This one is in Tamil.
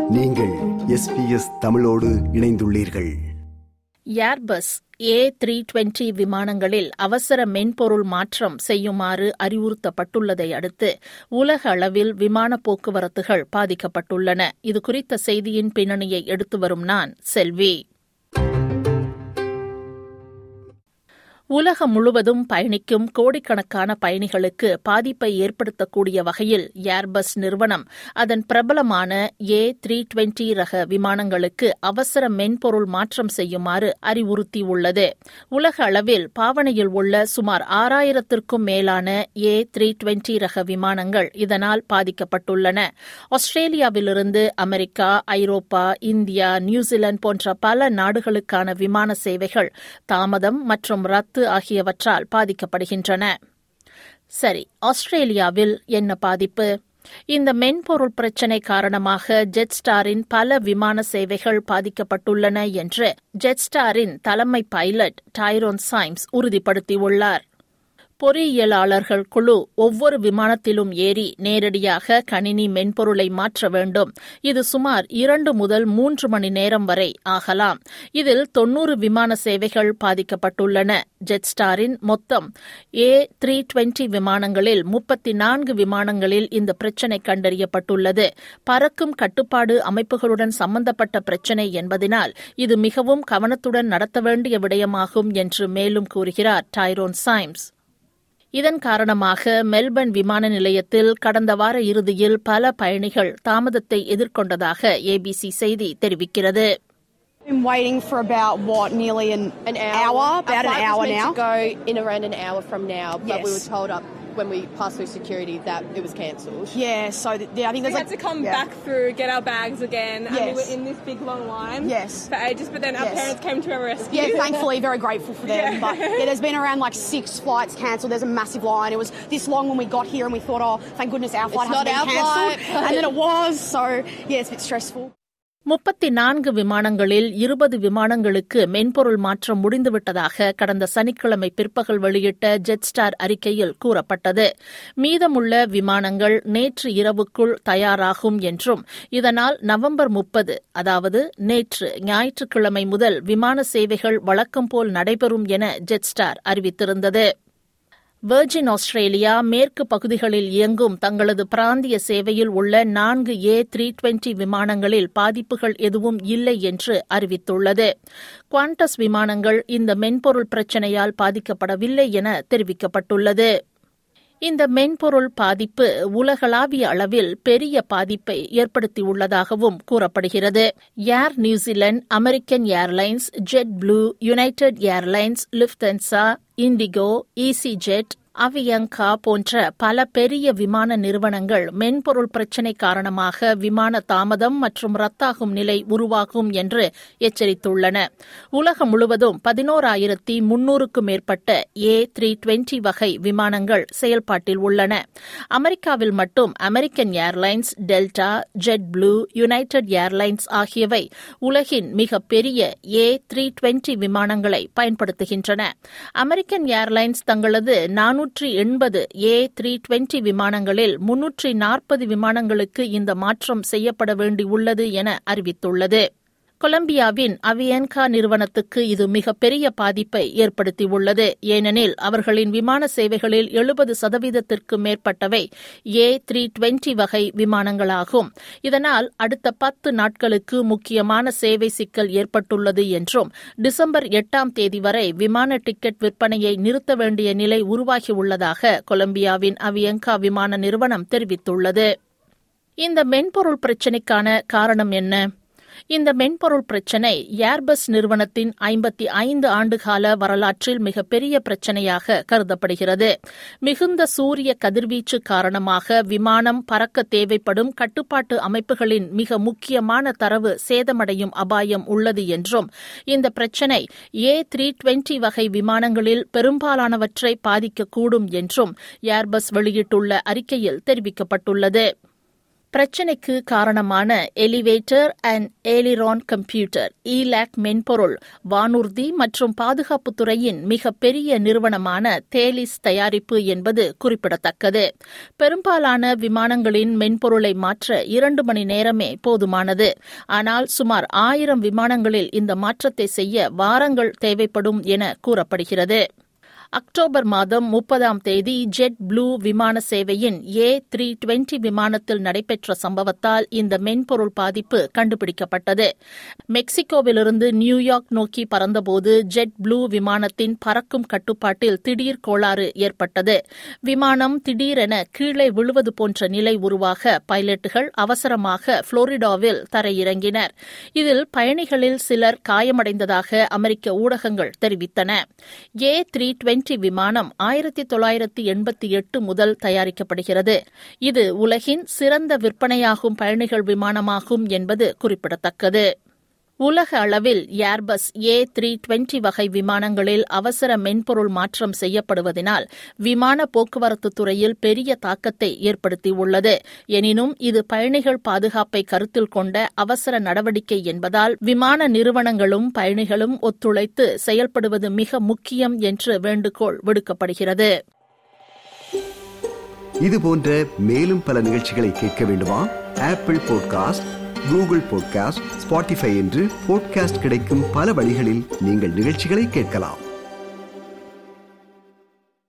நீங்கள் SBS தமிழோடு இணைந்துள்ளீர்கள். ஏர்பஸ் A320 விமானங்களில் அவசர மென்பொருள் மாற்றம் செய்யுமாறு அறிவுறுத்தப்பட்டுள்ளதை அடுத்து உலக அளவில் விமான போக்குவரத்துகள் பாதிக்கப்பட்டுள்ளன. இது குறித்த செய்தியின் பின்னணியை எடுத்து வரும் நான் செல்வி. உலகம் முழுவதும் பயணிக்கும் கோடிக்கணக்கான பயணிகளுக்கு பாதிப்பை ஏற்படுத்தக்கூடிய வகையில் ஏர்பஸ் நிறுவனம் அதன் பிரபலமான A320 ரக விமானங்களுக்கு அவசர மென்பொருள் மாற்றம் செய்யுமாறு அறிவுறுத்தியுள்ளது. உலக அளவில் பாவனையில் உள்ள சுமார் 6000க்கும் மேலான A320 ரக விமானங்கள் இதனால் பாதிக்கப்பட்டுள்ளன. ஆஸ்திரேலியாவிலிருந்து அமெரிக்கா, ஐரோப்பா, இந்தியா, நியூசிலாந்து போன்ற பல நாடுகளுக்கான விமான சேவைகள் தாமதம் மற்றும் ரத்து ஆகியவற்றால் பாதிக்கப்படுகின்றன. சரி, ஆஸ்திரேலியாவில் என்ன பாதிப்பு? இந்த மென்பொருள் பிரச்சினை காரணமாக ஜெட்ஸ்டாரின் பல விமான சேவைகள் பாதிக்கப்பட்டுள்ளன என்று ஜெட்ஸ்டாரின் தலைமை பைலட் டைரோன் சைம்ஸ் உறுதிப்படுத்தியுள்ளார். பொறியியலாளர்கள் குழு ஒவ்வொரு விமானத்திலும் ஏறி நேரடியாக கணினி மென்பொருளை மாற்ற வேண்டும். இது சுமார் 2 முதல் 3 மணி நேரம் வரை ஆகலாம். இதில் 90 விமான சேவைகள் பாதிக்கப்பட்டுள்ளன. ஜெட்ஸ்டாரின் மொத்தம் A320 விமானங்களில் 34 விமானங்களில் இந்த பிரச்சினை கண்டறியப்பட்டுள்ளது. பறக்கும் கட்டுப்பாடு அமைப்புகளுடன் சம்பந்தப்பட்ட பிரச்சினை என்பதனால் இது மிகவும் கவனத்துடன் நடத்த வேண்டிய விடயமாகும் என்று மேலும் கூறுகிறார் டைரோன் சைம்ஸ். இதன் காரணமாக மெல்பர்ன் விமான நிலையத்தில் கடந்த வார இறுதியில் பல பயணிகள் தாமதத்தை எதிர்கொண்டதாக ABC செய்தி தெரிவிக்கிறது. Been waiting for about nearly an hour, about an hour now. To go in around an hour from now, but yes. we were told up when we passed through security that it was cancelled. Yeah, so I think we had to come back through, get our bags again, and we were in this big long line for ages, but then our parents came to our rescue. Yeah, thankfully, very grateful for them. But there's been around 6 flights cancelled. There's a massive line. It was this long when we got here and we thought, oh, thank goodness our flight hasn't been cancelled. And then it was, so yeah, it's a bit stressful. 34 விமானங்களில் 20 விமானங்களுக்கு மென்பொருள் மாற்றம் முடிந்துவிட்டதாக கடந்த சனிக்கிழமை பிற்பகல் வெளியிட்ட ஜெட்ஸ்டார் அறிக்கையில் கூறப்பட்டது. மீதமுள்ள விமானங்கள் நேற்று இரவுக்குள் தயாராகும் என்றும் இதனால் நவம்பர் 30, அதாவது நேற்று ஞாயிற்றுக்கிழமை முதல் விமான சேவைகள் வழக்கம் போல் நடைபெறும் என ஜெட்ஸ்டார் அறிவித்திருந்தது. வெர்ஜின் ஆஸ்திரேலியா மேற்கு பகுதிகளில் இயங்கும் தங்களது பிராந்திய சேவையில் உள்ள 4 A320 விமானங்களில் பாதிப்புகள் எதுவும் இல்லை என்று அறிவித்துள்ளது. குவாண்டஸ் விமானங்கள் இந்த மென்பொருள் பிரச்சினையால் பாதிக்கப்படவில்லை என தெரிவிக்கப்பட்டுள்ளது. இந்த மென்பொருள் பாதிப்பு உலகளாவிய அளவில் பெரிய பாதிப்பை ஏற்படுத்தியுள்ளதாகவும் கூறப்படுகிறது. Air New Zealand, American Airlines, jet blue, United Airlines, Lufthansa, IndiGo, easyJet, Avianca போன்ற பல பெரிய விமான நிறுவனங்கள் மென்பொருள் பிரச்சினை காரணமாக விமான தாமதம் மற்றும் ரத்தாகும் நிலை உருவாகும் என்று எச்சரித்துள்ளன. உலகம் முழுவதும் 11,300க்கும் மேற்பட்ட A320 வகை விமானங்கள் செயல்பாட்டில் உள்ளன. அமெரிக்காவில் மட்டும் American Airlines, Delta, jet blue, United Airlines ஆகியவை உலகின் மிகப்பெரிய A320 விமானங்களை பயன்படுத்துகின்றன. அமெரிக்கன் ஏர்லைன்ஸ் தங்களது 480 A320 விமானங்களில் 340 விமானங்களுக்கு இந்த மாற்றம் செய்யப்பட வேண்டியுள்ளது என அறிவித்துள்ளது. கொலம்பியாவின் அவியன்கா நிறுவனத்துக்கு இது மிகப்பெரிய பாதிப்பை ஏற்படுத்தியுள்ளது. ஏனெனில் அவர்களின் விமான சேவைகளில் 70% மேற்பட்டவை A320 வகை விமானங்களாகும். இதனால் அடுத்த 10 நாட்களுக்கு முக்கியமான சேவை சிக்கல் ஏற்பட்டுள்ளது என்றும் டிசம்பர் 8ஆம் தேதி வரை விமான டிக்கெட் விற்பனையை நிறுத்த வேண்டிய நிலை உருவாகியுள்ளதாக கொலம்பியாவின் அவியன்கா விமான நிறுவனம் தெரிவித்துள்ளது. இந்த மென்பொருள் பிரச்சினைக்கான காரணம் என்ன? இந்த மென்பொருள் பிரச்சினை ஏர்பஸ் நிறுவனத்தின் 55 ஆண்டுகால வரலாற்றில் மிகப்பெரிய பிரச்சினையாக கருதப்படுகிறது. மிகுந்த சூரிய கதிர்வீச்சு காரணமாக விமானம் பறக்க தேவைப்படும் கட்டுப்பாட்டு அமைப்புகளின் மிக முக்கியமான தரவு சேதமடையும் அபாயம் உள்ளது என்றும் இந்த பிரச்சினை A320 வகை விமானங்களில் பெரும்பாலானவற்றை பாதிக்கக்கூடும் என்றும் ஏர்பஸ் வெளியிட்டுள்ள அறிக்கையில் தெரிவிக்கப்பட்டுள்ளது. பிரச்சினைக்கு காரணமான elevator and aileron computer ELAC மென்பொருள் வானூர்தி மற்றும் பாதுகாப்புத் துறையின் மிகப்பெரிய நிறுவனமான தேலிஸ் தயாரிப்பு என்பது குறிப்பிடத்தக்கது. பெரும்பாலான விமானங்களின் மென்பொருளை மாற்ற 2 மணி நேரமே போதுமானது. ஆனால் சுமார் 1000 விமானங்களில் இந்த மாற்றத்தை செய்ய வாரங்கள் தேவைப்படும் என கூறப்படுகிறது. அக்டோபர் மாதம் 30ஆம் தேதி ஜெட் ப்ளூ விமான சேவையின் A320 விமானத்தில் நடைபெற்ற சம்பவத்தால் இந்த மென்பொருள் பாதிப்பு கண்டுபிடிக்கப்பட்டது. மெக்சிகோவிலிருந்து நியூயார்க் நோக்கி பறந்தபோது ஜெட் ப்ளூ விமானத்தின் பறக்கும் கட்டுப்பாட்டில் திடீர் கோளாறு ஏற்பட்டது. விமானம் திடீரென கீழே விழுவது போன்ற நிலை உருவாக பைலட்டுகள் அவசரமாக புளோரிடாவில் தரையிறங்கினர். இதில் பயணிகளில் சிலர் காயமடைந்ததாக அமெரிக்க ஊடகங்கள் தெரிவித்தன. A320 விமானம் 1988 முதல் தயாரிக்கப்படுகிறது. இது உலகின் சிறந்த விற்பனையாகும் பயணிகள் விமானமாகும் என்பது குறிப்பிடத்தக்கது. உலக அளவில் ஏர்பஸ் A320 வகை விமானங்களில் அவசர மென்பொருள் மாற்றம் செய்யப்படுவதனால் விமான போக்குவரத்து துறையில் பெரிய தாக்கத்தை ஏற்படுத்தியுள்ளது. எனினும் இது பயணிகள் பாதுகாப்பை கருத்தில் கொண்ட அவசர நடவடிக்கை என்பதால் விமான நிறுவனங்களும் பயணிகளும் ஒத்துழைத்து செயல்படுவது மிக முக்கியம் என்று வேண்டுகோள் விடுக்கப்படுகிறது. இதுபோன்ற மேலும் பல நிகழ்ச்சிகளை கேட்க வேண்டுமா? Apple podcast, Google podcast, Spotify என்று பாட்காஸ்ட் கிடைக்கும் பல வழிகளில் நீங்கள் நிகழ்ச்சிகளை கேட்கலாம்.